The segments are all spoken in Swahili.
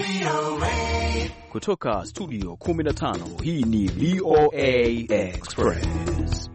Kutoka studio 15 hii ni VOA Express.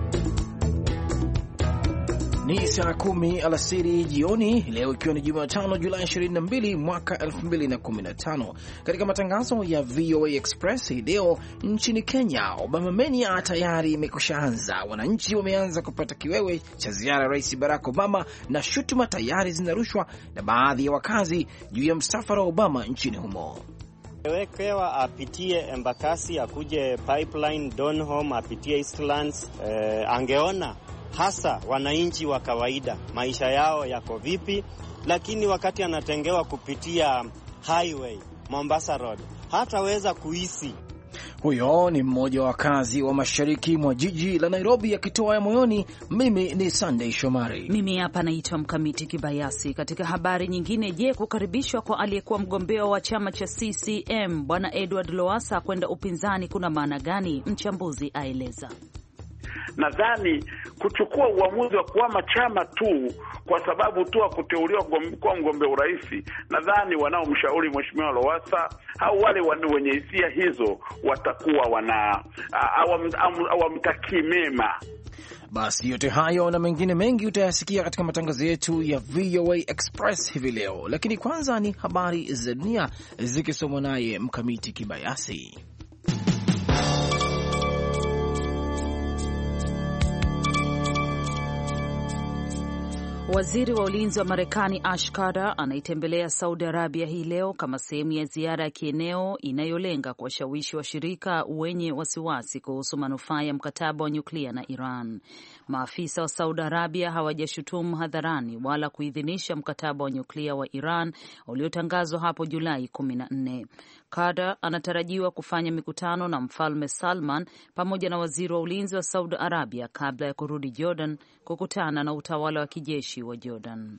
Ni saa 10 alasiri jioni leo, ikiwa ni Jumatano Julai 22 mwaka 2015. Katika matangazo ya VOA Express hii leo, nchini Kenya Obama Mania tayari imekushaanza. Wananchi wameanza kupata kiwewe cha ziara ya Rais Barack Obama na shutuma tayari zinarushwa na baadhi ya wakazi juu ya msafara wa Obama nchini humo. Wekewa apitie Embakasi, akuje Pipeline, Donholm, apitie Eastlands, angeona hasa wananchi wa kawaida maisha yao yako vipi, lakini wakati anatengewa kupitia highway Mombasa Road hataweza kuhisi. Huyo ni mmoja wa wakazi wa mashariki mwa jiji la Nairobi akitoa ya moyoni. Mimi ni Sunday Shomari. Mimi hapa naitwa Mkamiti Kibayasi. Katika habari nyingine, je, kukaribishwa kwa aliyekuwa mgombea wa chama cha CCM Bwana Edward Lowassa kwenda upinzani kuna maana gani? Mchambuzi aeleza. Nadhani kuchukua uamuzi wa kuhama chama tu kwa sababu tu kuteuliwa kwa mgombea urais, nadhani wanaomshauri Mheshimiwa Lowassa au wale wenye hisia hizo watakuwa hawamtakii mema. Basi yote hayo na mengine mengi utayasikia katika matangazo yetu ya VOA Express hivi leo, lakini kwanza ni habari za dunia zikisomwa naye Mkamiti Kibayasi. Waziri wa ulinzi wa Marekani Ash Carter anaitembelea Saudi Arabia hii leo kama sehemu ya ziara ya kieneo inayolenga kuwashawishi washirika wenye wasiwasi kuhusu manufaa ya mkataba wa nyuklia na Iran. Maafisa wa Saudi Arabia hawajashutumu hadharani wala kuidhinisha mkataba wa nyuklia wa Iran uliotangazwa hapo Julai 14. Carter anatarajiwa kufanya mikutano na Mfalme Salman pamoja na waziri wa ulinzi wa Saudi Arabia kabla ya kurudi Jordan kukutana na utawala wa kijeshi wa Jordan.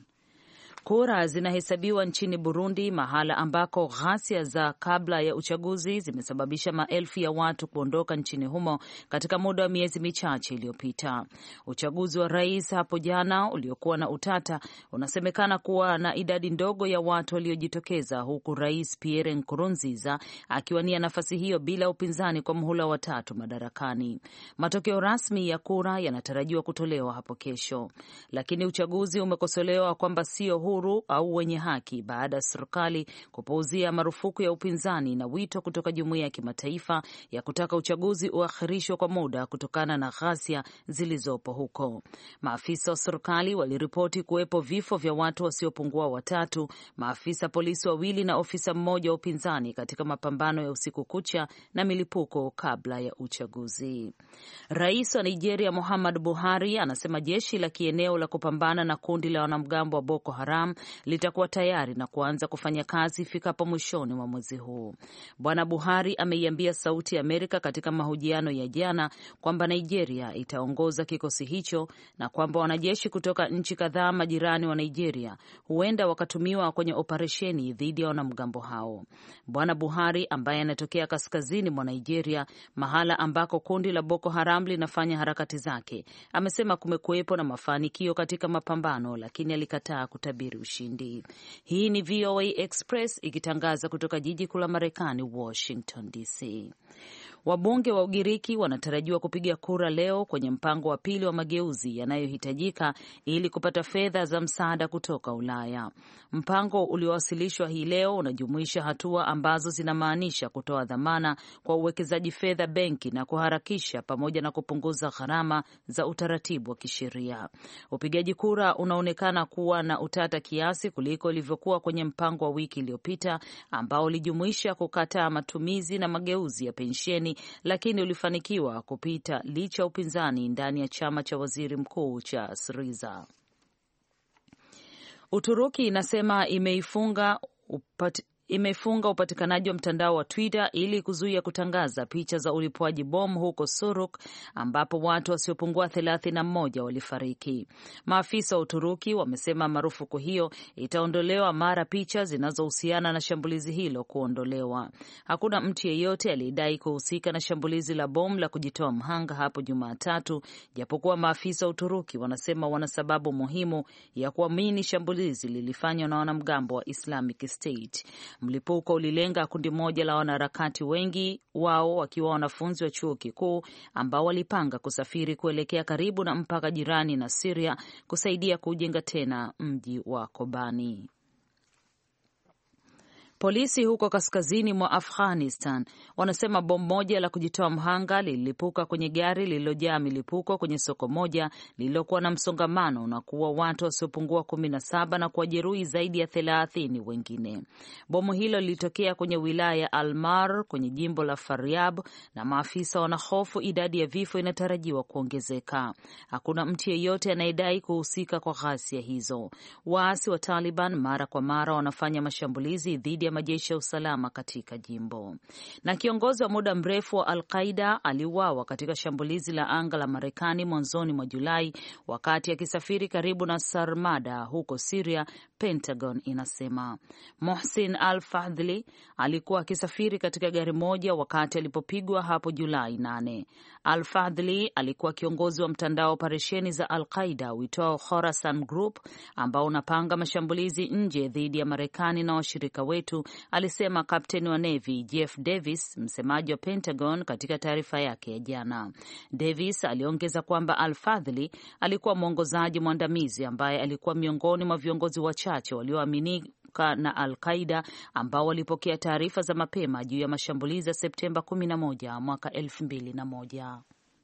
Kura zinahesabiwa nchini Burundi, mahala ambako ghasia za kabla ya uchaguzi zimesababisha maelfu ya watu kuondoka nchini humo katika muda wa miezi michache iliyopita. Uchaguzi wa rais hapo jana uliokuwa na utata unasemekana kuwa na idadi ndogo ya watu waliojitokeza, huku Rais Pierre Nkurunziza akiwania nafasi hiyo bila upinzani kwa muhula wa 3 madarakani. Matokeo rasmi ya kura yanatarajiwa kutolewa hapo kesho, lakini uchaguzi umekosolewa kwamba sio huru au wenye haki baada ya serikali kupuuzia marufuku ya upinzani na wito kutoka jumuiya ya kimataifa ya kutaka uchaguzi uakhirishwe kwa muda kutokana na ghasia zilizopo huko. Maafisa wa serikali waliripoti kuwepo vifo vya watu wasiopungua 3, maafisa polisi 2 na ofisa mmoja wa upinzani katika mapambano ya usiku kucha na milipuko kabla ya uchaguzi. Rais wa Nigeria Muhammad Buhari anasema jeshi la kieneo la kupambana na kundi la wanamgambo wa Boko Haram litakuwa tayari na kuanza kufanya kazi ifikapo mwishoni mwa mwezi huu. Bwana Buhari ameiambia Sauti ya Amerika katika mahojiano ya jana kwamba Nigeria itaongoza kikosi hicho na kwamba wanajeshi kutoka nchi kadhaa majirani wa Nigeria huenda wakatumiwa kwenye operesheni dhidi ya wanamgambo hao. Bwana Buhari ambaye anatokea kaskazini mwa Nigeria, mahala ambako kundi la Boko Haram linafanya harakati zake, amesema kumekuwepo na mafanikio katika mapambano, lakini alikataa kutabiri ushindi. Hii ni VOA Express ikitangaza kutoka jiji kuu la Marekani, Washington DC. Wabunge wa Ugiriki wanatarajiwa kupiga kura leo kwenye mpango wa pili wa mageuzi yanayohitajika ili kupata fedha za msaada kutoka Ulaya. Mpango uliowasilishwa hii leo unajumuisha hatua ambazo zinamaanisha kutoa dhamana kwa uwekezaji fedha benki na kuharakisha pamoja na kupunguza gharama za utaratibu wa kisheria. Upigaji kura unaonekana kuwa na utata kiasi kuliko ilivyokuwa kwenye mpango wa wiki iliyopita ambao ulijumuisha kukataa matumizi na mageuzi ya pensheni, lakini ulifanikiwa kupita licha ya upinzani ndani ya chama cha waziri mkuu cha Syriza. Uturuki inasema imefunga upatikanaji wa mtandao wa Twitter ili kuzuia kutangaza picha za ulipuaji bomu huko Suruk ambapo watu wasiopungua 31 walifariki. Maafisa wa Uturuki wamesema marufuku hiyo itaondolewa mara picha zinazohusiana na shambulizi hilo kuondolewa. Hakuna mtu yeyote aliyedai kuhusika na shambulizi la bomu la kujitoa mhanga hapo Jumatatu, japokuwa maafisa wa Uturuki wanasema wana sababu muhimu ya kuamini shambulizi lilifanywa na wanamgambo wa Islamic State. Mlipuko ulilenga kundi moja la wanaharakati, wengi wao wakiwa wanafunzi wa chuo kikuu ambao walipanga kusafiri kuelekea karibu na mpaka jirani na Syria kusaidia kujenga tena mji wa Kobani. Polisi huko kaskazini mwa Afghanistan wanasema bomu moja la kujitoa mhanga lililipuka kwenye gari lililojaa milipuko kwenye soko moja lililokuwa na msongamano na kuua watu wasiopungua 17 na kuwajeruhi zaidi ya 30 wengine. Bomu hilo lilitokea kwenye wilaya ya Almar kwenye jimbo la Faryab na maafisa wanahofu idadi ya vifo inatarajiwa kuongezeka. Hakuna mtu yeyote anayedai kuhusika kwa ghasia hizo. Waasi wa Taliban mara kwa mara wanafanya mashambulizi dhidi ya majeshi ya usalama katika jimbo. Na kiongozi wa muda mrefu wa Al-Qaida aliuawa katika shambulizi la anga la Marekani mwanzoni mwa Julai wakati akisafiri karibu na Sarmada huko Syria, Pentagon inasema. Mohsin Al-Fadhli alikuwa akisafiri katika gari moja wakati alipopigwa hapo Julai 8. Al-Fadhli alikuwa kiongozi wa mtandao wa operesheni za Al-Qaida uitwao Khorasan Group ambao unapanga mashambulizi nje dhidi ya Marekani na washirika wetu, alisema kapteni wa Navy Jeff Davis, msemaji wa Pentagon katika taarifa yake ya jana. Davis aliongeza kwamba Al-Fadhli alikuwa mwongozaji mwandamizi ambaye alikuwa miongoni mwa viongozi wachache walioaminika na Al-Qaida ambao walipokea taarifa za mapema juu ya mashambulizi ya Septemba 11 mwaka 2001.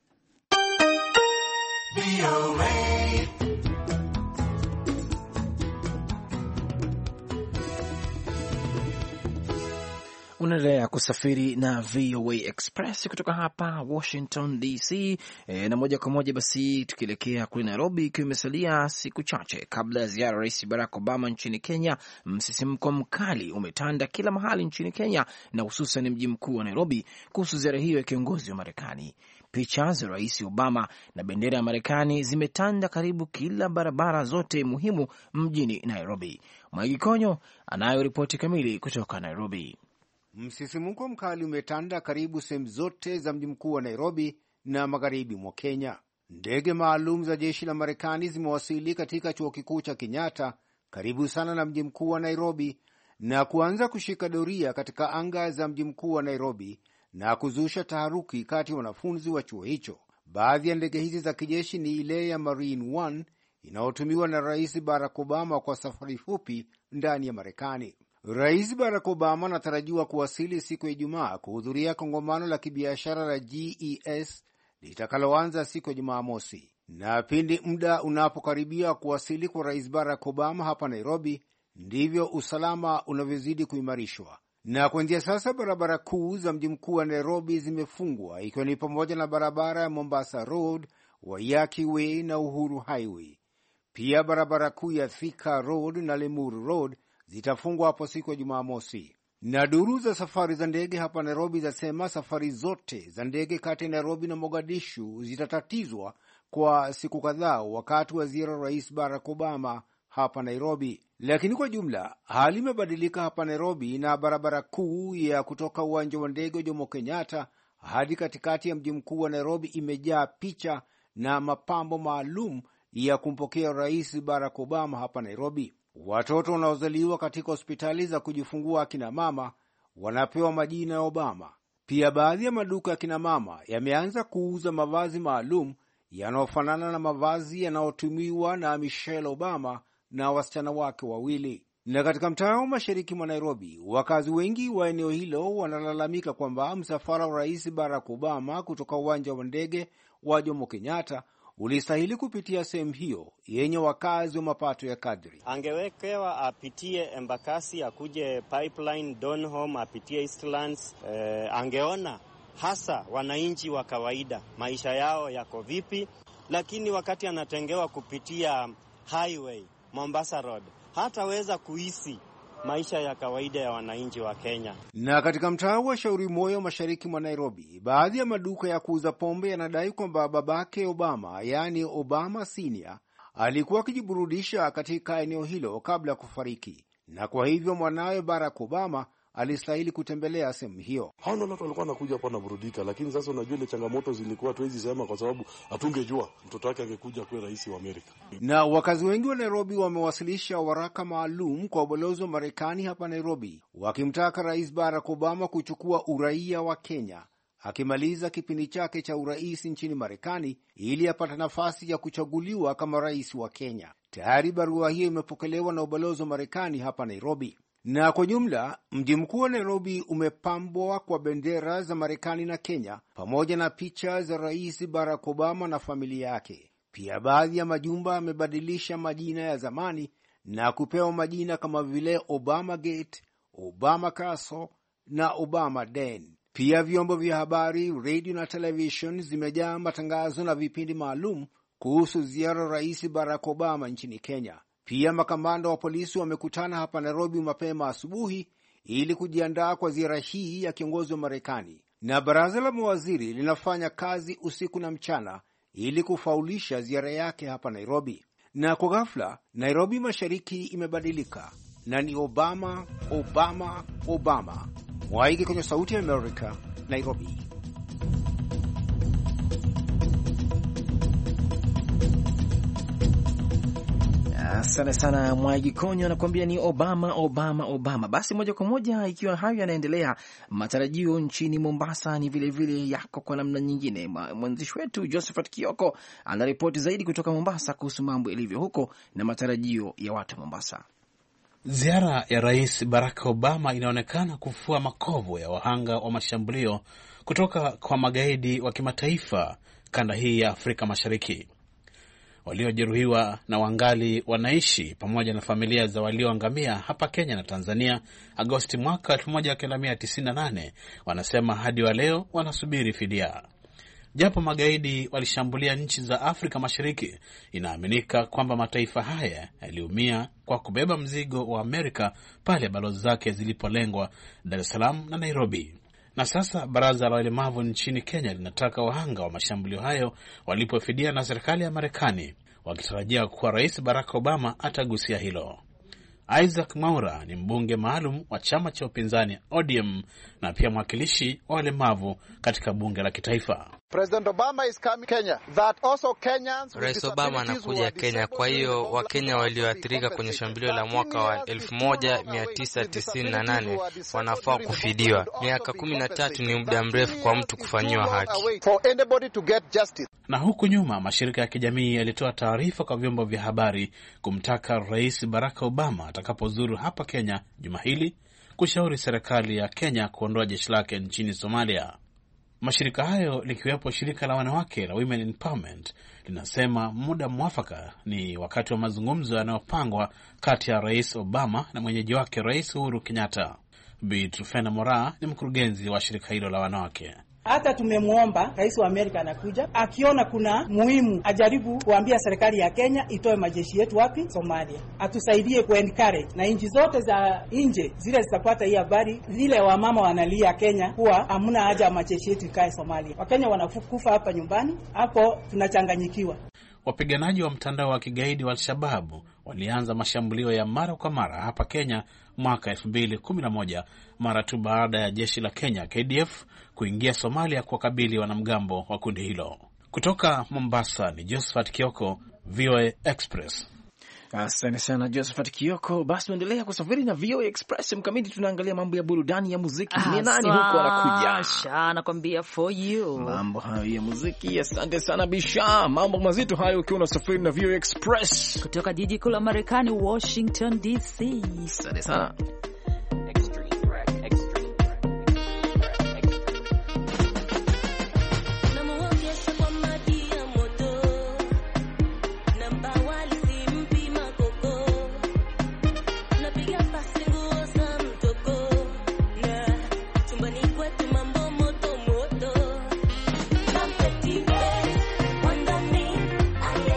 Unaendelea kusafiri na VOA Express kutoka hapa Washington DC, na moja kwa moja basi tukielekea kule Nairobi, ikiwa imesalia siku chache kabla ya ziara ya Rais Barack Obama nchini Kenya. Msisimko mkali umetanda kila mahali nchini Kenya na hususan mji mkuu wa Nairobi kuhusu ziara hiyo ya kiongozi wa Marekani. Picha za Rais Obama na bendera ya Marekani zimetanda karibu kila barabara zote muhimu mjini Nairobi. Mwangi Konyo anayo ripoti kamili kutoka Nairobi. Msisimko mkali umetanda karibu sehemu zote za mji mkuu wa Nairobi na magharibi mwa Kenya. Ndege maalum za jeshi la Marekani zimewasili katika chuo kikuu cha Kenyatta karibu sana na mji mkuu wa Nairobi na kuanza kushika doria katika anga za mji mkuu wa Nairobi na kuzusha taharuki kati ya wanafunzi wa chuo hicho. Baadhi ya ndege hizi za kijeshi ni ile ya Marine One inayotumiwa na Rais Barack Obama kwa safari fupi ndani ya Marekani. Rais Barack Obama anatarajiwa kuwasili siku ya Ijumaa kuhudhuria kongamano la kibiashara la GES litakaloanza siku ya Jumamosi. Na pindi muda unapokaribia kuwasili kwa Rais Barack Obama hapa Nairobi, ndivyo usalama unavyozidi kuimarishwa. Na kuanzia sasa barabara kuu za mji mkuu wa Nairobi zimefungwa, ikiwa ni pamoja na barabara ya Mombasa Road, Waiyaki Way na Uhuru Highway. Pia barabara kuu ya Thika Road na Limuru Road zitafungwa hapo siku ya Jumamosi. Na duru za safari za ndege hapa Nairobi zasema safari zote za ndege kati ya Nairobi na Mogadishu zitatatizwa kwa siku kadhaa wakati wa ziara Rais Barack Obama hapa Nairobi. Lakini kwa jumla hali imebadilika hapa Nairobi, na barabara kuu ya kutoka uwanja wa ndege wa Jomo Kenyatta hadi katikati ya mji mkuu wa Nairobi imejaa picha na mapambo maalum ya kumpokea Rais Barack Obama hapa Nairobi. Watoto wanaozaliwa katika hospitali za kujifungua akina mama wanapewa majina ya Obama. Pia baadhi ya maduka ya kina mama yameanza kuuza mavazi maalum yanayofanana na mavazi yanayotumiwa na Michelle Obama na wasichana wake wawili. Na katika mtaa wa mashariki mwa Nairobi, wakazi wengi wa eneo hilo wanalalamika kwamba msafara wa Rais Barack Obama kutoka uwanja wa ndege wa Jomo Kenyatta ulistahili kupitia sehemu hiyo yenye wakazi wa mapato ya kadri. Angewekewa apitie Embakasi, akuje Pipeline, Donholm, apitie Eastlands. Angeona hasa wananchi wa kawaida maisha yao yako vipi, lakini wakati anatengewa kupitia highway Mombasa Road hataweza kuhisi maisha ya kawaida ya wananchi wa Kenya. Na katika mtaa wa Shauri Moyo mashariki mwa Nairobi, baadhi ya maduka ya kuuza pombe yanadai kwamba babake Obama, yaani Obama Senior, alikuwa akijiburudisha katika eneo hilo kabla ya kufariki, na kwa hivyo mwanawe Barack Obama alistahili kutembelea sehemu hiyo. Hao watu walikuwa wanakuja hapa na burudika, lakini sasa unajua ile changamoto zilikuwa tuwezi sema kwa sababu hatungejua mtoto wake angekuja kuwa rais wa Amerika. Na wakazi wengi wa Nairobi wamewasilisha waraka maalum kwa ubalozi wa Marekani hapa Nairobi wakimtaka Rais Barack Obama kuchukua uraia wa Kenya akimaliza kipindi chake cha urais nchini Marekani ili apate nafasi ya kuchaguliwa kama rais wa Kenya. Tayari barua hiyo imepokelewa na ubalozi wa Marekani hapa Nairobi. Na kwa jumla, mji mkuu wa Nairobi umepambwa kwa bendera za Marekani na Kenya pamoja na picha za Rais Barack Obama na familia yake. Pia baadhi ya majumba yamebadilisha majina ya zamani na kupewa majina kama vile Obama Gate, Obama Castle na Obama Den. Pia vyombo vya habari, radio na television zimejaa matangazo na vipindi maalum kuhusu ziara Rais Barack Obama nchini Kenya. Pia makamanda wa polisi wamekutana hapa Nairobi mapema asubuhi ili kujiandaa kwa ziara hii ya kiongozi wa Marekani. Na baraza la mawaziri linafanya kazi usiku na mchana ili kufaulisha ziara yake hapa Nairobi. Na kwa ghafla, Nairobi Mashariki imebadilika na ni Obama, Obama, Obama. Mwaiki kwenye Sauti ya Amerika, Nairobi. Asante sana Mwaigi Konyo anakuambia ni Obama, Obama, Obama. Basi moja kwa moja, ikiwa hayo yanaendelea, matarajio nchini Mombasa ni vile yako kwa namna nyingine. Mwandishi wetu Josephat Kioko anaripoti zaidi kutoka Mombasa kuhusu mambo yalivyo huko na matarajio ya watu Mombasa. Ziara ya Rais Barack Obama inaonekana kufua makovu ya wahanga wa mashambulio kutoka kwa magaidi wa kimataifa kanda hii ya Afrika Mashariki. Waliojeruhiwa na wangali wanaishi pamoja na familia za walioangamia hapa Kenya na Tanzania Agosti mwaka 1998 wanasema hadi wa leo wanasubiri fidia. Japo magaidi walishambulia nchi za Afrika Mashariki, inaaminika kwamba mataifa haya yaliumia kwa kubeba mzigo wa Amerika pale balozi zake zilipolengwa Dar es Salaam na Nairobi. Na sasa baraza la walemavu nchini Kenya linataka wahanga wa mashambulio hayo walipofidia na serikali ya Marekani, wakitarajia kuwa Rais Barack Obama atagusia hilo. Isaac Mwaura ni mbunge maalum wa chama cha upinzani ODM na pia mwakilishi wa walemavu katika bunge la kitaifa. President Obama is coming Kenya. That also Kenyans. Rais Obama anakuja Kenya, kwa hiyo Wakenya walioathirika kwenye shambulio la mwaka wa 1998 wanafaa kufidiwa. Miaka 13 ni muda mrefu kwa mtu kufanyiwa haki. Na huku nyuma, mashirika ya kijamii yalitoa taarifa kwa vyombo vya habari kumtaka Rais Barack Obama atakapozuru hapa Kenya juma hili kushauri serikali ya Kenya kuondoa jeshi lake nchini Somalia. Mashirika hayo likiwepo shirika la wanawake la Women Empowerment linasema muda mwafaka ni wakati wa mazungumzo yanayopangwa kati ya Rais Obama na mwenyeji wake Rais Uhuru Kenyatta. Bi Trufena Mora ni mkurugenzi wa shirika hilo la wanawake. Hata tumemwomba rais wa Amerika anakuja, akiona kuna muhimu ajaribu kuambia serikali ya Kenya itoe majeshi yetu wapi? Somalia. Atusaidie kuencourage na nchi zote za nje zile zitapata hii habari, zile wamama wanalia Kenya kuwa hamna haja majeshi yetu ikae Somalia. Wakenya wanakufa hapa nyumbani, hapo tunachanganyikiwa. Wapiganaji wa mtandao wa kigaidi wa Al-Shabaab walianza mashambulio ya mara kwa mara hapa Kenya mwaka 2011 mara tu baada ya jeshi la Kenya KDF kuingia Somalia kwa kabili wanamgambo wa kundi hilo. Kutoka Mombasa ni Josephat Kioko, VOA Express. Asante sana Josephat Kioko. Basi endelea kusafiri na VOA Express. Mkamiti, tunaangalia mambo ya burudani ya muziki. Ni nani huko anakuja? Asha anakuambia for you. Mambo hayo ya muziki. Asante sana Bisha. Mambo mazito hayo ukiwa unasafiri na VOA Express kutoka jiji kuu la Marekani, Washington DC. Asante sana.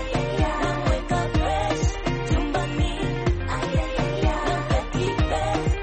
Best.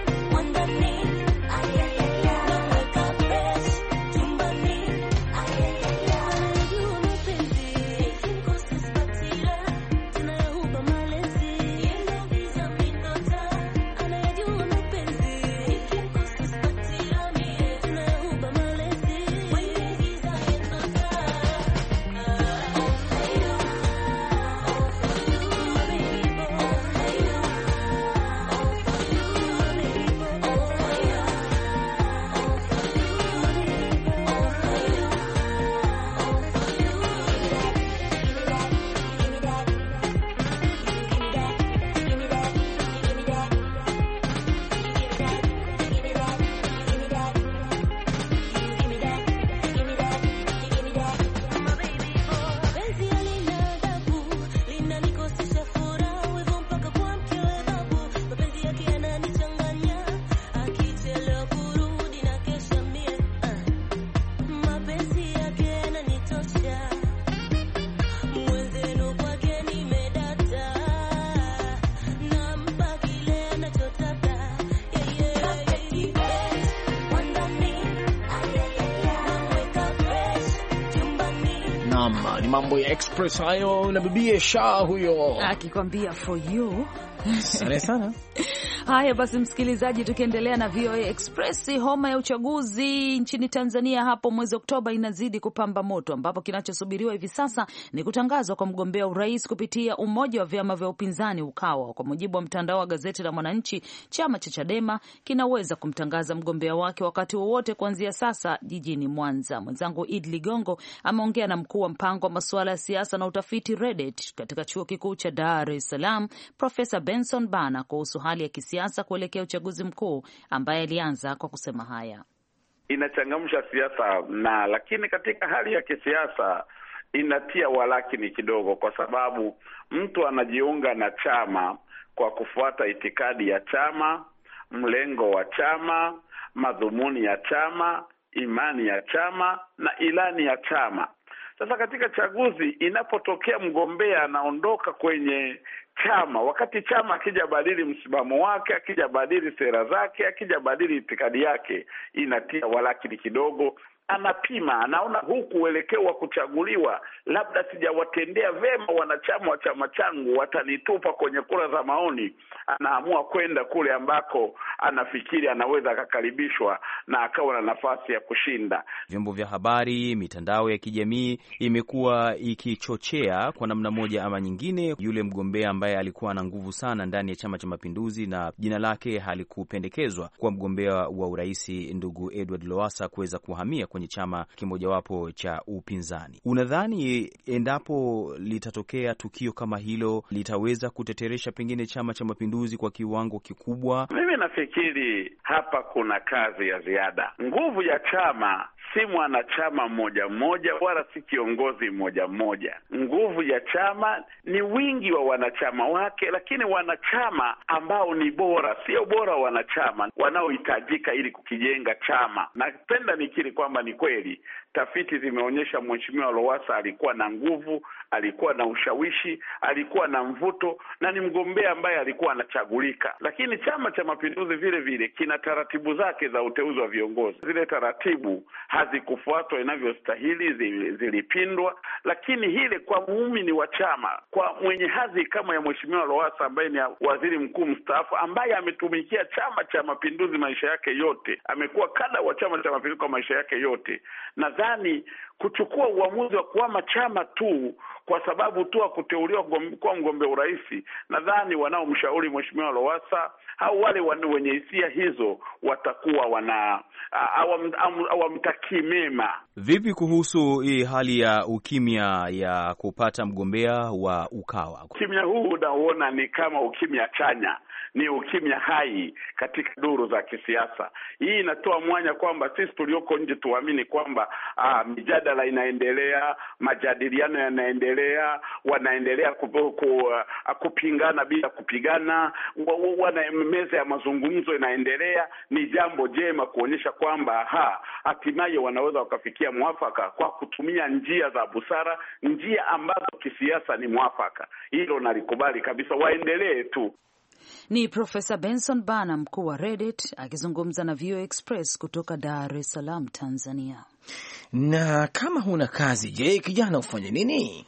Naam, ni mambo ya Express hayo na bibie Sha huyo akikwambia for you. Asante sana. Haya basi, msikilizaji, tukiendelea na VOA Express, homa ya uchaguzi nchini Tanzania hapo mwezi Oktoba inazidi kupamba moto, ambapo kinachosubiriwa hivi sasa ni kutangazwa kwa mgombea urais kupitia umoja wa vyama vya upinzani Ukawa. Kwa mujibu wa mtandao wa gazeti la Mwananchi, chama cha Chadema kinaweza kumtangaza mgombea wake wakati wowote kuanzia sasa jijini Mwanza. Mwenzangu Id Ligongo ameongea na mkuu wa mpango wa masuala ya siasa na utafiti REDET katika chuo kikuu cha Dar es Salaam, Profesa Benson Bana, kuhusu hali ya kisiasa kuelekea uchaguzi mkuu, ambaye alianza kwa kusema haya. Inachangamsha siasa lakini katika hali ya kisiasa inatia walakini kidogo, kwa sababu mtu anajiunga na chama kwa kufuata itikadi ya chama, mlengo wa chama, madhumuni ya chama, imani ya chama na ilani ya chama. Sasa katika chaguzi inapotokea mgombea anaondoka kwenye chama, wakati chama akijabadili msimamo wake, akijabadili sera zake, akijabadili itikadi yake, inatia walakini kidogo. Anapima, anaona huku uelekeo wa kuchaguliwa, labda sijawatendea vema wanachama wa chama changu, watanitupa kwenye kura za maoni. Anaamua kwenda kule ambako anafikiri anaweza akakaribishwa na akawa na nafasi ya kushinda. Vyombo vya habari, mitandao ya kijamii imekuwa ikichochea kwa namna moja ama nyingine yule mgombea ambaye alikuwa na nguvu sana ndani ya Chama cha Mapinduzi na jina lake halikupendekezwa kwa mgombea wa urais ndugu Edward Lowassa kuweza kuhamia kwenye chama kimojawapo cha upinzani. Unadhani endapo litatokea tukio kama hilo litaweza kuteteresha pengine Chama cha Mapinduzi kwa kiwango kikubwa? Mimi nafikiri hapa kuna kazi ya ziada. Nguvu ya chama si mwanachama mmoja mmoja wala si kiongozi mmoja mmoja. Nguvu ya chama ni wingi wa wanachama wake, lakini wanachama ambao ni bora, sio bora wanachama wanaohitajika ili kukijenga chama. Napenda nikiri kwamba ni kweli tafiti zimeonyesha Mheshimiwa Lowassa alikuwa na nguvu, alikuwa na ushawishi, alikuwa na mvuto na ni mgombea ambaye alikuwa anachagulika. Lakini Chama cha Mapinduzi vile vile kina taratibu zake za uteuzi wa viongozi. Zile taratibu hazikufuatwa inavyostahili, zilipindwa. Lakini hile kwa muumini wa chama, kwa mwenye hadhi kama ya Mheshimiwa Lowassa ambaye ni waziri mkuu mstaafu, ambaye ametumikia Chama cha Mapinduzi maisha yake yote, amekuwa kada wa Chama cha Mapinduzi kwa maisha yake yote, nadhani kuchukua uamuzi wa kuhama chama tu kwa sababu tu kuteuliwa kwa mgombea urais, nadhani wanaomshauri Mheshimiwa Lowassa au wale wenye hisia hizo watakuwa hawamtakii mema. Vipi kuhusu hii hali ya ukimya ya kupata mgombea wa Ukawa? Ukimya huu unaona ni kama ukimya chanya, ni ukimya hai katika duru za kisiasa. Hii inatoa mwanya kwamba sisi tulioko nje tuamini kwamba mijadala inaendelea, majadiliano yanaendelea, wanaendelea kupingana bila kupigana, meza ya mazungumzo inaendelea. Ni jambo jema kuonyesha kwamba hatimaye wanaweza wakafikia mwafaka kwa kutumia njia za busara, njia ambazo kisiasa ni mwafaka. Hilo nalikubali kabisa, waendelee tu. Ni Profesa Benson Bana, mkuu wa REDET, akizungumza na VOA Express kutoka Dar es Salaam, Tanzania. Na kama huna kazi, je, kijana ufanye nini?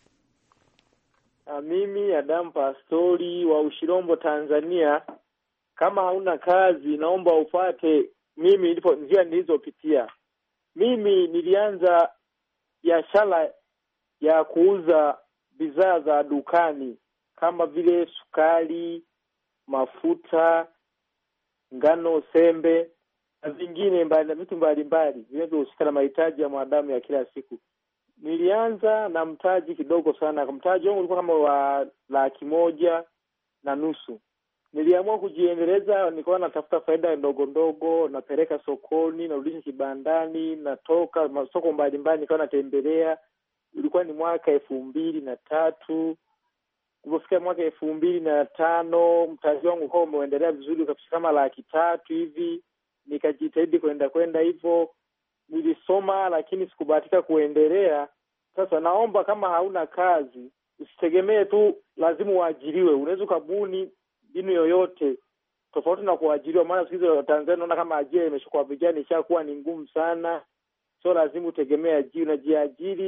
Mimi Adam Pastori wa Ushirombo, Tanzania. Kama hauna kazi, naomba ufate mimi njia nilizopitia. Mimi nilianza biashara ya kuuza bidhaa za dukani kama vile sukari, mafuta, ngano, sembe na vingine vitu mbalimbali vinavyohusika na mahitaji ya mwanadamu ya kila siku. Nilianza na mtaji kidogo sana. Mtaji wangu ulikuwa kama wa 1,500,000. Niliamua kujiendeleza, nikawa natafuta faida ndogo ndogo, napeleka sokoni, narudisha kibandani, natoka masoko mbalimbali nikawa natembelea. Ilikuwa ni mwaka 2003. Kufikia mwaka 2005 mtaji wangu kwa umeendelea vizuri, ukafika kama 300,000 hivi. Nikajitahidi kwenda hivyo. Nilisoma lakini sikubahatika kuendelea. Sasa naomba kama hauna kazi, usitegemee tu lazima uajiriwe. Unaweza kubuni mbinu yoyote tofauti na kuajiriwa, maana siku hizo Tanzania naona kama ajira imeshakuwa vijana ishakuwa ni ngumu sana. Sio lazima utegemee ajira, unajiajiri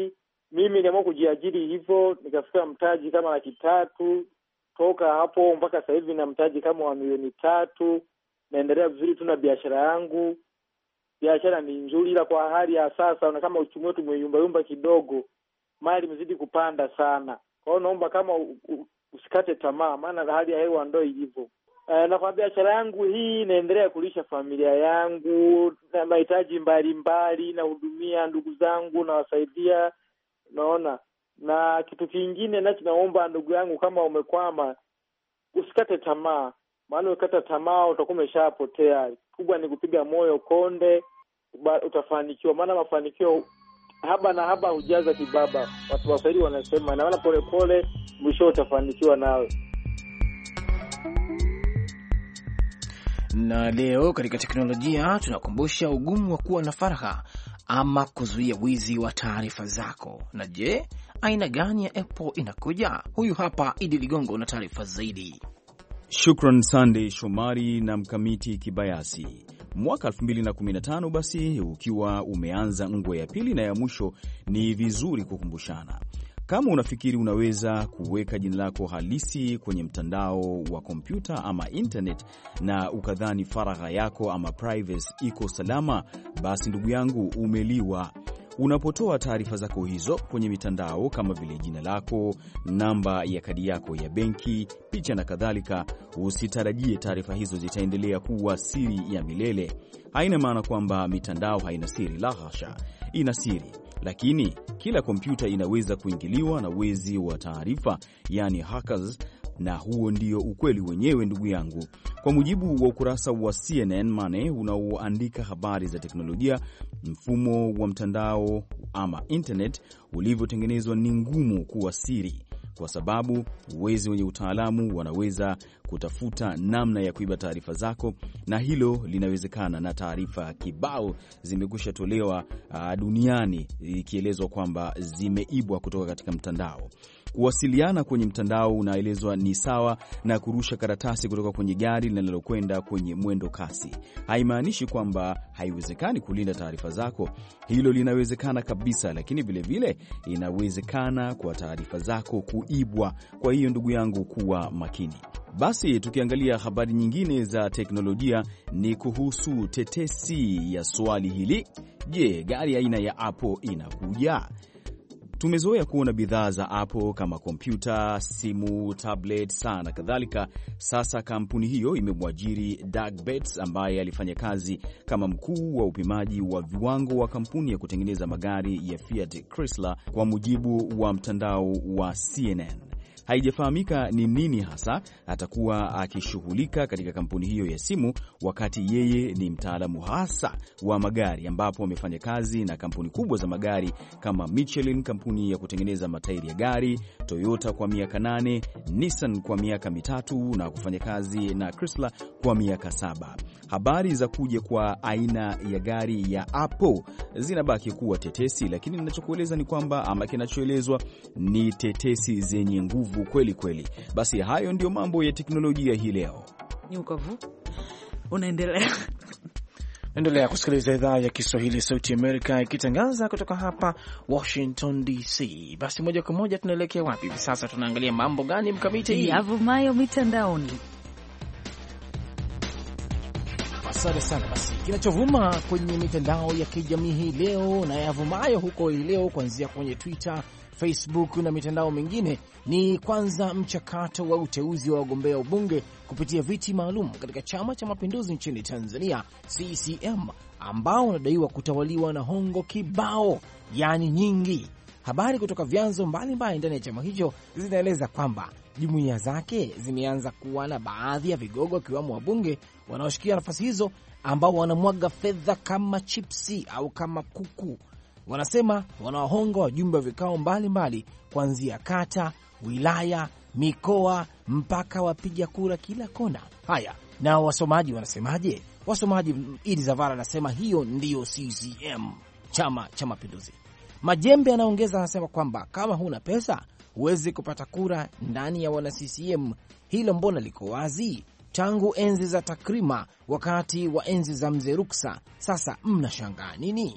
mimi niliamua kujiajiri hivyo, nikafika mtaji kama 300,000. Toka hapo mpaka sasa hivi na mtaji kama wa 300,000. Naendelea vizuri tu na biashara yangu. Biashara ni nzuri, ila kwa hali ya sasa na kama uchumi wetu umeyumba kidogo, mali imezidi kupanda sana. Kwa hiyo naomba kama usikate tamaa, maana hali ya hewa ndio ilivyo. Na kwa biashara yangu hii naendelea kulisha familia yangu na mahitaji mbalimbali, na hudumia ndugu zangu na wasaidia, naona. Na kitu kingine naomba ndugu yangu, kama umekwama usikate tamaa, maana ukikata tamaa utakuwa umeshapotea. Kubwa ni kupiga moyo konde, utafanikiwa, maana mafanikio haba na haba hujaza kibaba. Watu waswahili wanasema, na maana pole pole mwisho utafanikiwa nawe. Na leo katika teknolojia tunakumbusha ugumu wa kuwa na faragha ama kuzuia wizi wa taarifa zako. Na je, aina gani ya Apple inakuja? Huyu hapa Idi Ligongo na taarifa zaidi. Shukran Sunday Shomari na Mkamiti Kibayasi. Mwaka 2015 basi ukiwa umeanza ngwe ya pili na ya mwisho, ni vizuri kukumbushana. Kama unafikiri unaweza kuweka jina lako halisi kwenye mtandao wa kompyuta ama internet na ukadhani faragha yako ama privacy iko salama, basi ndugu yangu, umeliwa. Unapotoa taarifa zako hizo kwenye mitandao kama vile jina lako, namba ya kadi yako ya benki, picha na kadhalika, usitarajie taarifa hizo zitaendelea kuwa siri ya milele. Haina maana kwamba mitandao haina siri, la hasha, ina siri. Lakini kila kompyuta inaweza kuingiliwa na wezi wa taarifa, yani hackers, na huo ndio ukweli wenyewe ndugu yangu. Kwa mujibu wa ukurasa wa CNN Money unaoandika habari za teknolojia, mfumo wa mtandao ama internet ulivyotengenezwa ni ngumu kuwa siri, kwa sababu wezi wenye utaalamu wanaweza kutafuta namna ya kuiba taarifa zako, na hilo linawezekana. Na taarifa kibao zimekwisha tolewa duniani ikielezwa kwamba zimeibwa kutoka katika mtandao. Kuwasiliana kwenye mtandao unaelezwa ni sawa na kurusha karatasi kutoka kwenye gari linalokwenda kwenye mwendo kasi. Haimaanishi kwamba haiwezekani kulinda taarifa zako. Hilo linawezekana kabisa, lakini vile vile inawezekana kwa taarifa zako kuibwa. Kwa hiyo ndugu yangu, kuwa makini. Basi tukiangalia habari nyingine za teknolojia, ni kuhusu tetesi ya swali hili: je, gari aina ya Apple inakuja? Tumezoea kuona bidhaa za Apple kama kompyuta, simu, tablet, saa na kadhalika. Sasa kampuni hiyo imemwajiri Doug Betts ambaye alifanya kazi kama mkuu wa upimaji wa viwango wa kampuni ya kutengeneza magari ya Fiat Chrysler, kwa mujibu wa mtandao wa CNN. Haijafahamika ni nini hasa atakuwa akishughulika katika kampuni hiyo ya simu, wakati yeye ni mtaalamu hasa wa magari, ambapo amefanya kazi na kampuni kubwa za magari kama Michelin, kampuni ya kutengeneza matairi ya gari, Toyota kwa miaka 8, Nissan kwa miaka 3 na kufanya kazi na Chrysler kwa miaka 7. Habari za kuja kwa aina ya gari ya Apple zinabaki kuwa tetesi, lakini ninachokueleza ni kwamba, ama kinachoelezwa ni tetesi zenye nguvu kweli kweli. Basi hayo ndio mambo ya teknolojia hii leo. Nyukavu, unaendelea kusikiliza idhaa ya Kiswahili Sauti Amerika ikitangaza kutoka hapa Washington DC. Basi moja kwa moja tunaelekea wapi hivi sasa? Tunaangalia mambo gani, Mkamiti? Hii yavumayo mitandaoni. Asante sana. Basi kinachovuma kwenye mitandao ya kijamii hii leo na yavumayo huko hii leo, kuanzia kwenye Twitter, Facebook na mitandao mingine, ni kwanza mchakato wa uteuzi wa wagombea ubunge kupitia viti maalum katika Chama cha Mapinduzi nchini Tanzania, CCM, ambao wanadaiwa kutawaliwa na hongo kibao, yani nyingi. Habari kutoka vyanzo mbalimbali ndani ya chama hicho zinaeleza kwamba jumuiya zake zimeanza kuwa na baadhi ya vigogo wakiwamo wabunge wanaoshikia nafasi hizo ambao wanamwaga fedha kama chipsi au kama kuku. Wanasema wanawahonga wajumbe wa vikao mbalimbali kuanzia kata, wilaya, mikoa mpaka wapiga kura kila kona. Haya, na wasomaji wanasemaje? Wasomaji, Idi Zavara anasema hiyo ndiyo CCM, Chama cha Mapinduzi. Majembe anaongeza, anasema kwamba kama huna pesa huwezi kupata kura ndani ya wana CCM. Hilo mbona liko wazi tangu enzi za Takrima, wakati wa enzi za Mzee Ruksa. Sasa mnashangaa nini?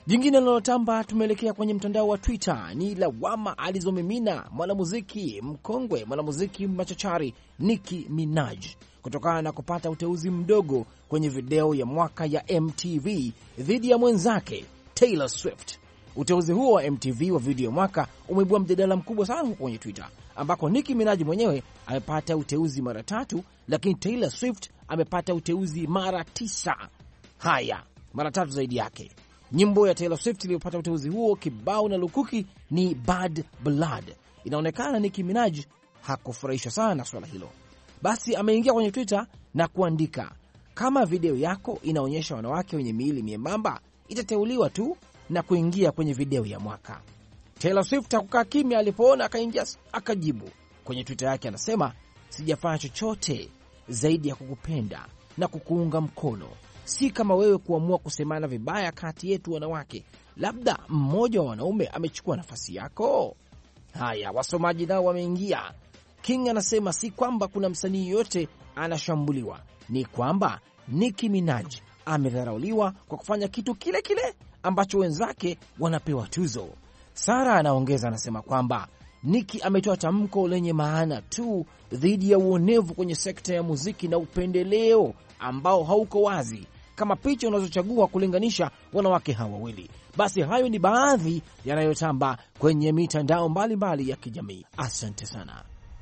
Jingine linalotamba, tumeelekea kwenye mtandao wa Twitter, ni lawama alizomimina mwanamuziki mkongwe, mwanamuziki machachari Nicki Minaj kutokana na kupata uteuzi mdogo kwenye video ya mwaka ya MTV dhidi ya mwenzake Taylor Swift. Uteuzi huo wa MTV wa video ya mwaka umeibua mjadala mkubwa sana huko kwenye Twitter, ambako Nicki Minaj mwenyewe amepata uteuzi mara 3, lakini Taylor Swift amepata uteuzi mara 9. Haya, mara 3 zaidi yake. Nyimbo ya Taylor Swift iliyopata uteuzi huo kibao na lukuki ni Bad Blood. Inaonekana Nicki Minaj hakufurahishwa sana na swala hilo. Basi ameingia kwenye Twitter na kuandika, kama video yako inaonyesha wanawake wenye miili miembamba, itateuliwa tu na kuingia kwenye video ya mwaka. Taylor Swift hakukaa kimya alipoona, akaingia akajibu. Kwenye Twitter yake anasema, sijafanya chochote zaidi ya kukupenda na kukuunga mkono. Si kama wewe kuamua kusemana vibaya kati yetu wanawake. Labda mmoja wa wanaume amechukua nafasi yako. Haya, wasomaji nao wameingia. King anasema si kwamba kuna msanii yote anashambuliwa, ni kwamba Nicki Minaj amedharauliwa kwa kufanya kitu kile kile ambacho wenzake wanapewa tuzo. Sara anaongeza, anasema kwamba Nicki ametoa tamko lenye maana tu dhidi ya uonevu kwenye sekta ya muziki na upendeleo ambao hauko wazi kama picha unazochagua kulinganisha wanawake hawa wawili. Basi hayo ni baadhi yanayotamba kwenye mitandao mbalimbali ya kijamii. Asante sana.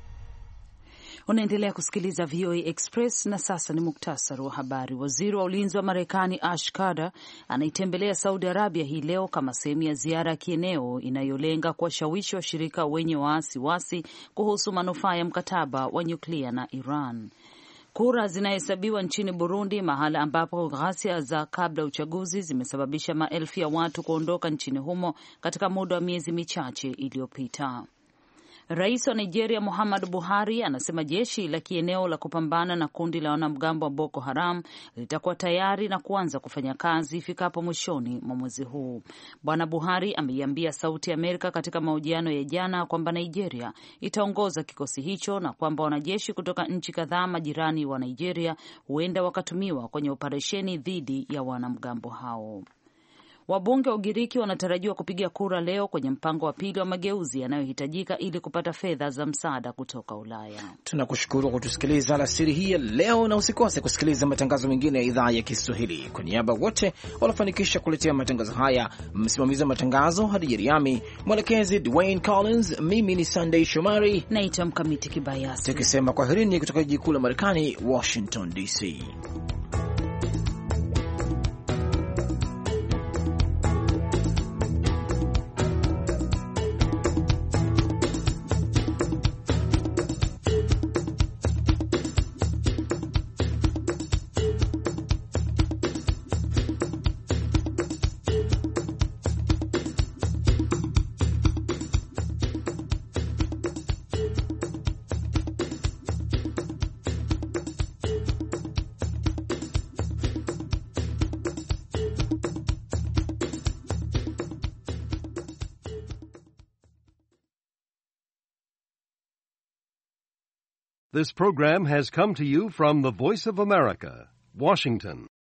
Unaendelea kusikiliza VOA Express na sasa ni muktasari wa habari. Waziri wa ulinzi wa Marekani Ash Carter anaitembelea Saudi Arabia hii leo kama sehemu ya ziara ya kieneo inayolenga kuwashawishi washirika wenye wasi kuhusu manufaa ya mkataba wa nyuklia na Iran. Kura zinahesabiwa nchini Burundi, mahala ambapo ghasia za kabla ya uchaguzi zimesababisha maelfu ya watu kuondoka nchini humo katika muda wa miezi michache iliyopita. Rais wa Nigeria Muhammadu Buhari anasema jeshi la kieneo la kupambana na kundi la wanamgambo wa Boko Haram litakuwa tayari na kuanza kufanya kazi ifikapo mwishoni mwa mwezi huu. Bwana Buhari ameiambia Sauti ya Amerika katika mahojiano ya jana kwamba Nigeria itaongoza kikosi hicho na kwamba wanajeshi kutoka nchi kadhaa majirani wa Nigeria huenda wakatumiwa kwenye operesheni dhidi ya wanamgambo hao. Wabunge wa Ugiriki wanatarajiwa kupiga kura leo kwenye mpango wa pili wa mageuzi yanayohitajika ili kupata fedha za msaada kutoka Ulaya. Tunakushukuru kwa kutusikiliza alasiri hii ya leo, na usikose kusikiliza matangazo mengine ya idhaa ya Kiswahili. Kwa niaba wote wanafanikisha kuletea matangazo haya, msimamizi wa matangazo Hadi Riami, mwelekezi Dwayne Collins, mimi ni Sunday Shomari naitwa Mkamiti Kibayasi, tukisema kwaherini kutoka jiji kuu la Marekani, Washington DC. This program has come to you from the Voice of America, Washington.